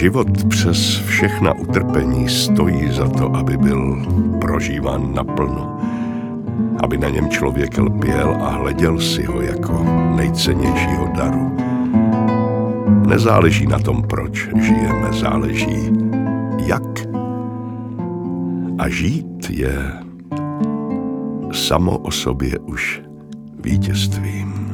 Život přes všechna utrpení stojí za to, aby byl prožíván naplno. Aby na něm člověk lpěl a hleděl si ho jako nejcennějšího daru. Nezáleží na tom, proč žijeme, záleží jak. A žít je samo o sobě už vítězstvím.